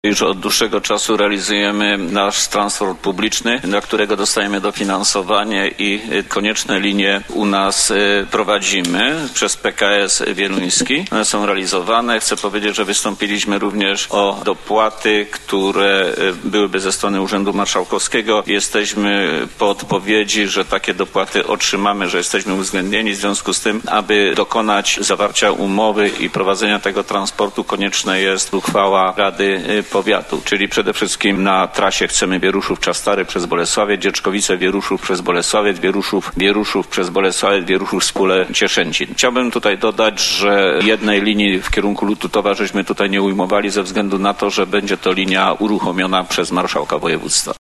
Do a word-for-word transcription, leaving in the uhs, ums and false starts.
Już od dłuższego czasu realizujemy nasz transport publiczny, na którego dostajemy dofinansowanie i konieczne linie u nas prowadzimy przez P K S Wieluński. One są realizowane. Chcę powiedzieć, że wystąpiliśmy również o dopłaty, które byłyby ze strony Urzędu Marszałkowskiego. Jesteśmy po odpowiedzi, że takie dopłaty otrzymamy, że jesteśmy uwzględnieni. W związku z tym, aby dokonać zawarcia umowy i prowadzenia tego transportu, konieczna jest uchwała Rady Powiatu, czyli przede wszystkim na trasie chcemy Wieruszów-Czastary przez Bolesławiec, Dzieczkowice-Wieruszów przez Bolesławiec, Wieruszów, Wieruszów przez Bolesławiec, Wieruszów-Spule-Cieszęcin. Chciałbym tutaj dodać, że jednej linii w kierunku Lututowa żeśmy tutaj nie ujmowali ze względu na to, że będzie to linia uruchomiona przez marszałka województwa.